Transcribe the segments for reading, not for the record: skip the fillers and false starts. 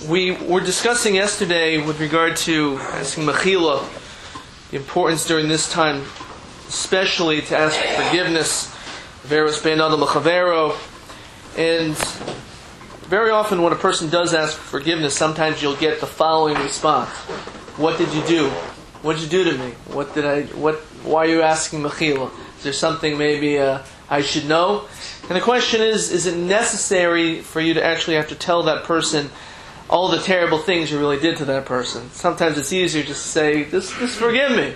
We were discussing yesterday with regard to asking mechila, the importance during this time, especially to ask for forgiveness, veros bein adam l'chavero, and very often when a person does ask for forgiveness, sometimes you'll get the following response: "What did you do? What did you do to me? Why are you asking mechila? Is there something maybe I should know?" And the question is it necessary for you to actually have to tell that person all the terrible things you really did to that person? Sometimes it's easier just to say, just forgive me.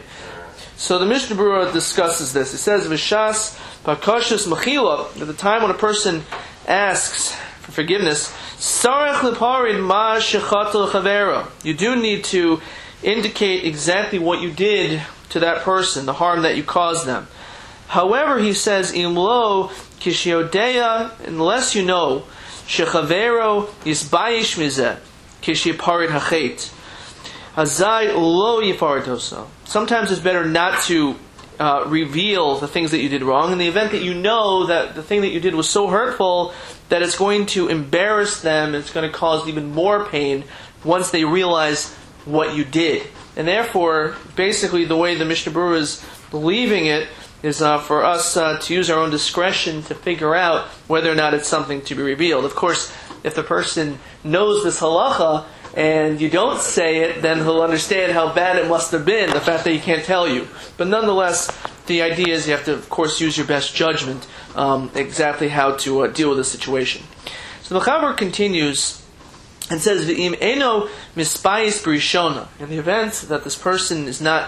So the Mishnah Berurah discusses this. It says, V'shas pakashus mechila, at the time when a person asks for forgiveness, sarech leparid ma shechata l'chavero. You do need to indicate exactly what you did to that person, the harm that you caused them. However, he says, imlo kishiodea, unless you know, shechavero yisbayish mizeh kishiparid hachet hazai lo yifaritoso. Sometimes it's better not to reveal the things that you did wrong in the event that you know that the thing that you did was so hurtful that it's going to embarrass them, it's going to cause even more pain once they realize what you did. And therefore, basically the way the Mishnah Berurah is leaving it is for us to use our own discretion to figure out whether or not it's something to be revealed. Of course, if the person knows this halacha and you don't say it, then he'll understand how bad it must have been, the fact that he can't tell you. But nonetheless, the idea is you have to, of course, use your best judgment exactly how to deal with the situation. So the Chaver continues and says, "V'im eno mispayis b'rishona." In the event that this person is not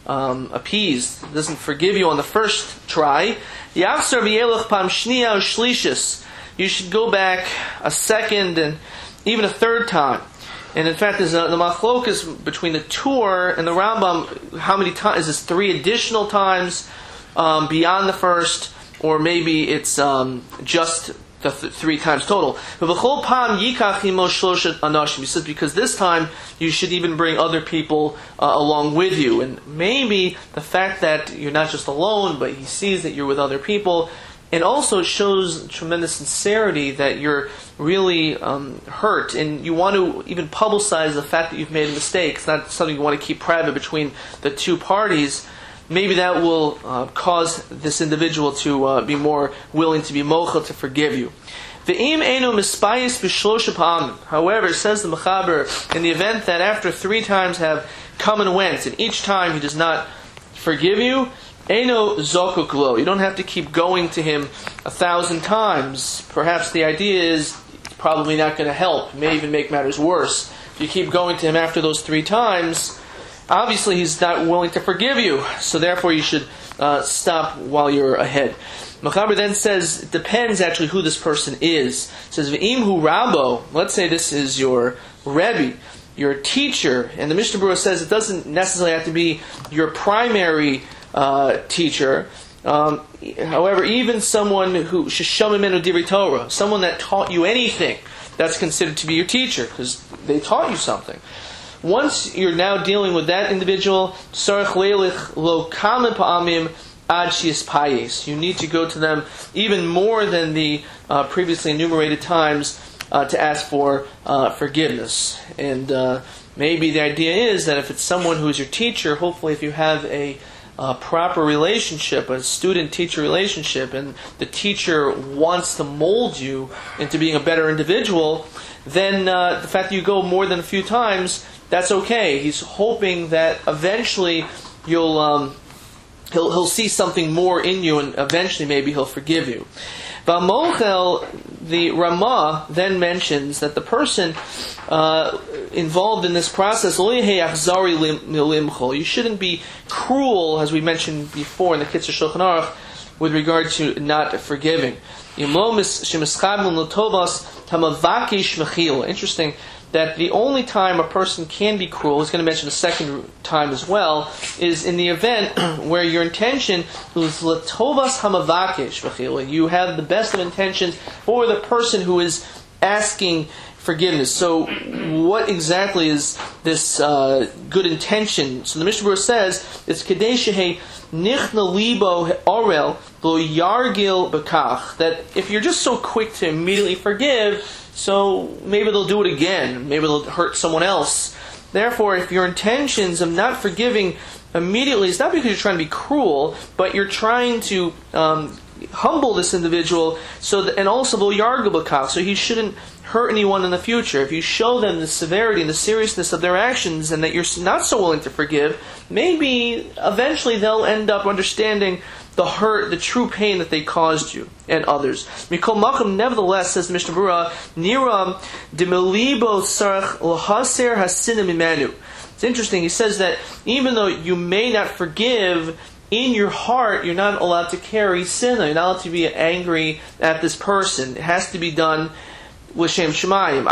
appeased, doesn't forgive you on the first try, yachzor v'yelech pam shniya shlishis. You should go back a second and even a third time. And in fact, there's the machlokas between the Tur and the Rambam. How many times is this? 3 additional times beyond the first, or maybe it's just the 3 times total. But v'chol pam yikach imo shloshet anashim. He says because this time you should even bring other people along with you, and maybe the fact that you're not just alone, but he sees that you're with other people. And also it shows tremendous sincerity that you're really hurt, and you want to even publicize the fact that you've made a mistake. It's not something you want to keep private between the two parties. Maybe that will cause this individual to be more willing to be mocha, to forgive you. However, says the Mechaber, in the event that after 3 times have come and went, and each time he does not forgive you, Eino zokuk lo. You don't have to keep going to him 1,000 times. Perhaps the idea is it's probably not going to help. It may even make matters worse. If you keep going to him after those 3 times, obviously he's not willing to forgive you. So therefore you should stop while you're ahead. Mechaber then says, it depends actually who this person is. It says, V'imhu rabo. Let's say this is your Rebbe, your teacher. And the Mishnah Berurah says it doesn't necessarily have to be your primary teacher. However, even someone who shesham mimenu divrei Torah, someone that taught you anything, that's considered to be your teacher because they taught you something. Once you're now dealing with that individual, sarech leilich lo kama pa'amim ad shiyispayis. You need to go to them even more than the previously enumerated times to ask for forgiveness. And maybe the idea is that if it's someone who is your teacher, hopefully if you have a proper relationship, a student-teacher relationship, and the teacher wants to mold you into being a better individual, then the fact that you go more than a few times, that's okay. He's hoping that eventually you'll he'll see something more in you, and eventually maybe he'll forgive you. V'amochel, the Ramah then mentions that the person involved in this process, you shouldn't be cruel, as we mentioned before in the Kitzur Shulchan Aruch, with regard to not forgiving. Interesting that the only time a person can be cruel, he's going to mention a second time as well, is in the event where your intention is latovas hamavakish v'chila. You have the best of intentions for the person who is asking forgiveness. So what exactly is this good intention? So the Mishnah Berurah says it's Kedei Shehei Nichna Libo Orel Lo Yargil Bekach, that if you're just so quick to immediately forgive, so maybe they'll do it again, maybe they'll hurt someone else. Therefore, if your intentions of not forgiving immediately, it's not because you're trying to be cruel, but you're trying to humble this individual, and also Lo Yargil Bekach, so he shouldn't hurt anyone in the future. If you show them the severity and the seriousness of their actions and that you're not so willing to forgive, maybe eventually they'll end up understanding the hurt, the true pain that they caused you and others. Mikol Makom, nevertheless, says the Mishnah Berurah, Nira demelibo sarach lahaser hasinim imenu. It's interesting, he says that even though you may not forgive, in your heart, you're not allowed to carry sin. You're not allowed to be angry at this person. It has to be done l'shem shemayim.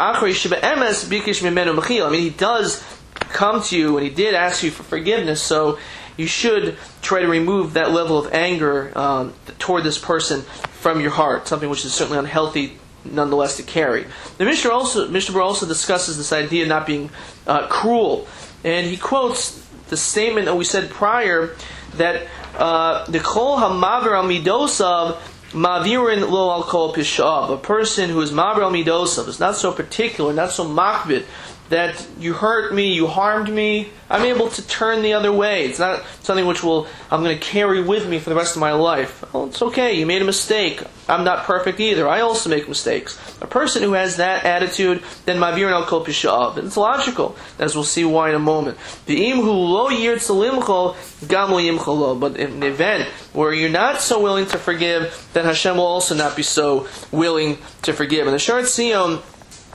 I mean, he does come to you and he did ask you for forgiveness, so you should try to remove that level of anger toward this person from your heart, something which is certainly unhealthy nonetheless to carry. The Mishnah Berurah also discusses this idea of not being cruel, and he quotes the statement that we said prior, that the kol hamaver al midosav mavirin lo al kol pishav. A person who is maver al midosav is not so particular, not so makbid, that you hurt me, you harmed me, I'm able to turn the other way. It's not something which I'm going to carry with me for the rest of my life. Well, it's okay, you made a mistake. I'm not perfect either. I also make mistakes. A person who has that attitude, then mavirin al kol pishav. It's logical, as we'll see why in a moment. V'im hu lo yirtzalimcho gam lo yimcholo. But in an event where you're not so willing to forgive, then Hashem will also not be so willing to forgive. And the Sharat Sion,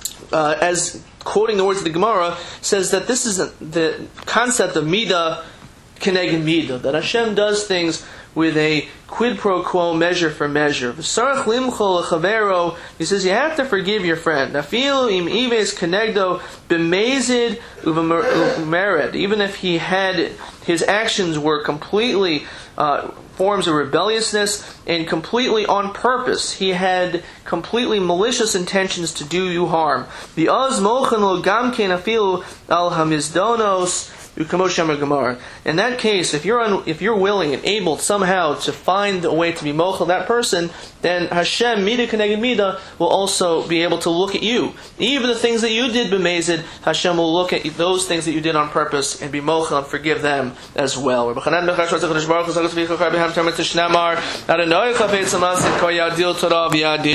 as quoting the words of the Gemara, says that this is the concept of midah keneged midah, that Hashem does things with a quid pro quo, measure for measure. He says you have to forgive your friend. Even if his actions were completely forms of rebelliousness and completely on purpose, he had completely malicious intentions to do you harm. In that case, if you're willing and able somehow to find a way to be mochel that person, then Hashem, midah keneged midah, will also be able to look at you. Even the things that you did b'mezid, Hashem will look at those things that you did on purpose and be mochel and forgive them as well.